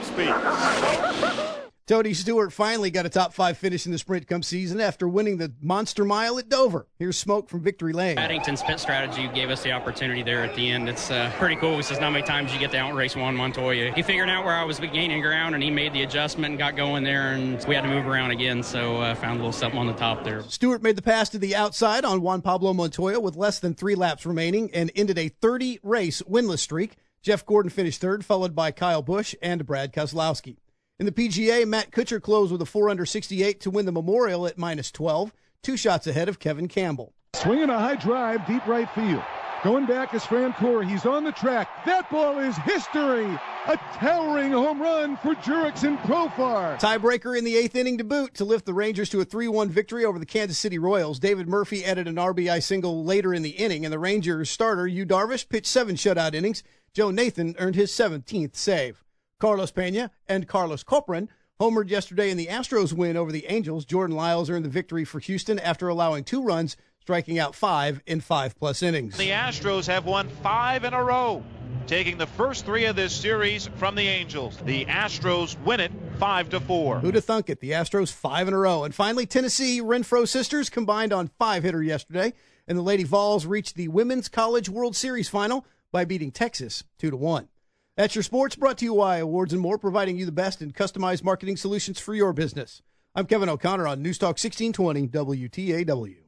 Speaker 8: Speak.
Speaker 2: Tony Stewart finally got a top 5 finish in the Sprint Cup season after winning the Monster Mile at Dover. Here's smoke from Victory Lane.
Speaker 10: Paddington's pit strategy gave us the opportunity there at the end. It's pretty cool. It's just not many times you get to outrace Juan Montoya. He figured out where I was gaining ground, and he made the adjustment and got going there, and we had to move around again, so found a little something on the top there.
Speaker 2: Stewart made the pass to the outside on Juan Pablo Montoya with less than 3 laps remaining and ended a 30-race winless streak. Jeff Gordon finished third, followed by Kyle Busch and Brad Keselowski. In the PGA, Matt Kuchar closed with a 4-under-68 to win the Memorial at -12, 2 shots ahead of Kevin Campbell.
Speaker 11: Swinging a high drive, deep right field. Going back is Fran Corey. He's on the track. That ball is history. A towering home run for Jurickson Profar.
Speaker 2: Tiebreaker in the 8th inning to boot to lift the Rangers to a 3-1 victory over the Kansas City Royals. David Murphy added an RBI single later in the inning, and the Rangers starter, Yu Darvish, pitched 7 shutout innings. Joe Nathan earned his 17th save. Carlos Pena and Carlos Corcoran homered yesterday in the Astros win over the Angels. Jordan Lyles earned the victory for Houston after allowing 2 runs, striking out 5 in 5+ innings.
Speaker 8: The Astros have won 5 in a row, taking the first 3 of this series from the Angels. The Astros win it 5-4.
Speaker 2: Who'da thunk it? The Astros 5 in a row. And finally, Tennessee Renfro sisters combined on 5-hitter yesterday, and the Lady Vols reached the Women's College World Series final by beating Texas 2-1. That's your sports, brought to you by Awards and More, providing you the best in customized marketing solutions for your business. I'm Kevin O'Connor on News Talk 1620 WTAW.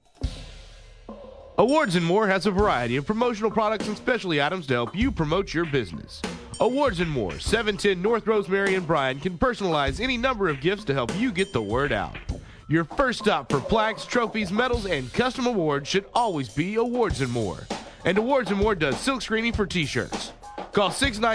Speaker 20: Awards and More has a variety of promotional products and specialty items to help you promote your business. Awards and More, 710 North Rosemary and Bryan, can personalize any number of gifts to help you get the word out. Your first stop for plaques, trophies, medals, and custom awards should always be Awards and More. And Awards and More does silk screening for t-shirts. Call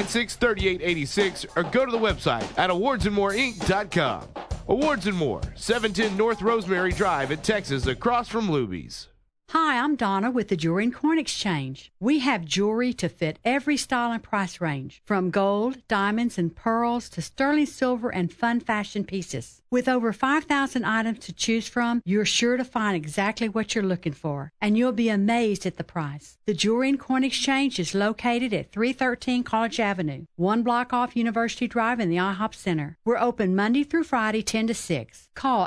Speaker 20: 696-3886 or go to the website at awardsandmoreinc.com. Awards and More, 710 North Rosemary Drive in Texas, across from Luby's.
Speaker 12: Hi, I'm Donna with the Jewelry and Coin Exchange. We have jewelry to fit every style and price range, from gold, diamonds, and pearls to sterling silver and fun fashion pieces. With over 5,000 items to choose from, you're sure to find exactly what you're looking for, and you'll be amazed at the price. The Jewelry and Coin Exchange is located at 313 College Avenue, 1 block off University Drive in the IHOP Center. We're open Monday through Friday, 10 to 6. Call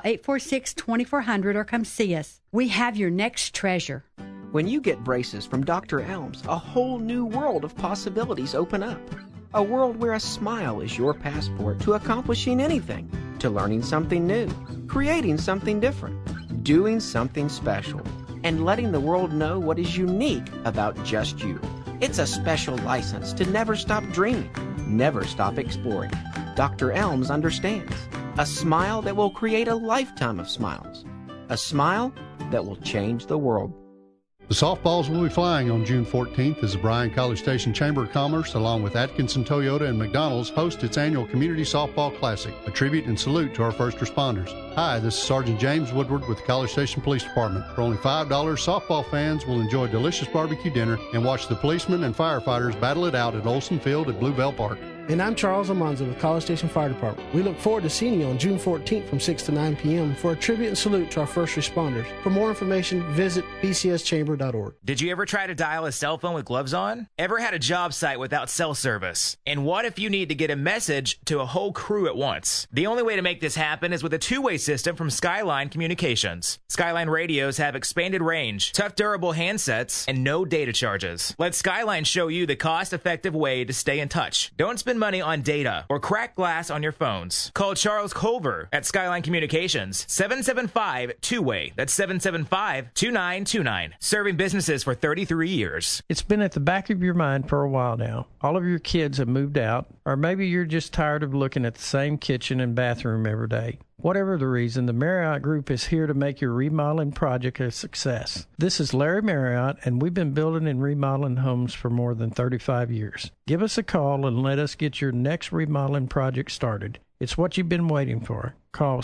Speaker 12: 846-2400 or come see us. We have your next treasure.
Speaker 13: When you get braces from Dr. Elms, a whole new world of possibilities open up. A world where a smile is your passport to accomplishing anything, to learning something new, creating something different, doing something special, and letting the world know what is unique about just you. It's a special license to never stop dreaming, never stop exploring. Dr. Elms understands. A smile that will create a lifetime of smiles. A smile that will change the world.
Speaker 14: The softballs will be flying on June 14th as the Bryan College Station Chamber of Commerce, along with Atkinson Toyota and McDonald's, host its annual Community Softball Classic, a tribute and salute to our first responders. Hi, this is Sergeant James Woodward with the College Station Police Department. For only $5, softball fans will enjoy delicious barbecue dinner and watch the policemen and firefighters battle it out at Olson Field at Bluebell Park.
Speaker 21: And I'm Charles Almanza with College Station Fire Department. We look forward to seeing you on June 14th from 6 to 9 p.m. for a tribute and salute to our first responders. For more information, visit bcschamber.org.
Speaker 25: Did you ever try to dial a cell phone with gloves on? Ever had a job site without cell service? And what if you need to get a message to a whole crew at once? The only way to make this happen is with a two-way system from Skyline Communications. Skyline radios have expanded range, tough durable handsets, and no data charges. Let Skyline show you the cost-effective way to stay in touch. Don't spend money on data or crack glass on your phones. Call Charles Culver at Skyline Communications, 775-2-WAY. That's 775-2929. Serving businesses for 33 years.
Speaker 26: It's been at the back of your mind for a while now. All of your kids have moved out, or maybe you're just tired of looking at the same kitchen and bathroom every day. Whatever the reason, the Marriott Group is here to make your remodeling project a success. This is Larry Marriott, and we've been building and remodeling homes for more than 35 years. Give us a call and let us get your next remodeling project started. It's what you've been waiting for. Call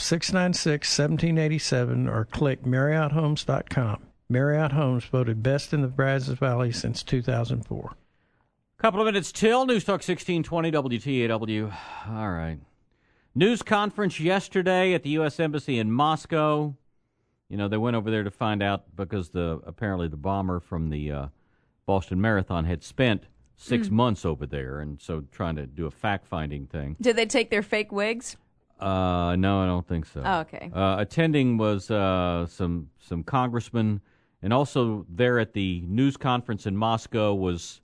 Speaker 26: 696-1787 or click MarriottHomes.com. Marriott Homes voted best in the Brazos Valley since 2004.
Speaker 9: Couple of minutes till News Talk 1620 WTAW. All right. News conference yesterday at the U.S. Embassy in Moscow. You know, they went over there to find out because apparently the bomber from the Boston Marathon had spent 6 months over there, and so trying to do a fact-finding thing.
Speaker 1: Did they take their fake wigs?
Speaker 9: No, I don't think so.
Speaker 1: Oh, okay.
Speaker 9: Attending was some congressmen, and also there at the news conference in Moscow was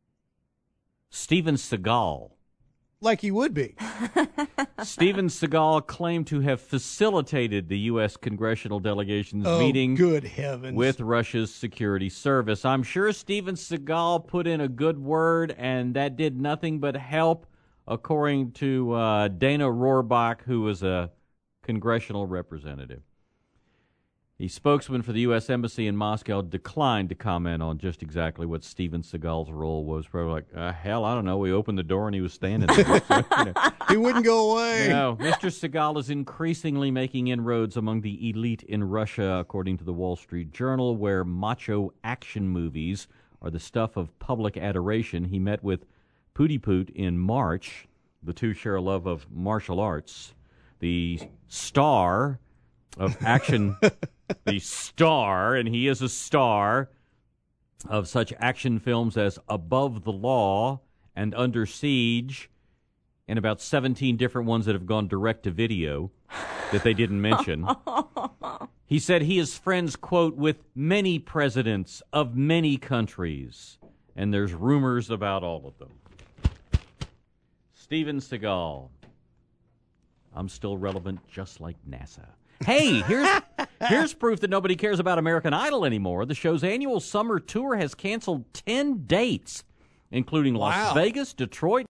Speaker 9: Steven Seagal.
Speaker 2: Like he would be.
Speaker 9: Steven Seagal claimed to have facilitated the U.S. congressional delegation's meeting
Speaker 2: good heavens.
Speaker 9: with Russia's security service. I'm sure Steven Seagal put in a good word, and that did nothing but help, according to Dana Rohrbach, who was a congressional representative. The spokesman for the U.S. Embassy in Moscow declined to comment on just exactly what Steven Seagal's role was. Probably like, hell, I don't know. We opened the door and he was standing there. So,
Speaker 2: he wouldn't go away.
Speaker 9: No, Mr. Seagal is increasingly making inroads among the elite in Russia, according to the Wall Street Journal, where macho action movies are the stuff of public adoration. He met with Putipoot in March. The two share a love of martial arts. The star of action... the star, and he is a star, of such action films as Above the Law and Under Siege, and about 17 different ones that have gone direct to video that they didn't mention. He said he is friends, quote, with many presidents of many countries, and there's rumors about all of them. Steven Seagal. I'm still relevant just like NASA. Hey, here's proof that nobody cares about American Idol anymore. The show's annual summer tour has canceled 10 dates, including Las Vegas, Detroit,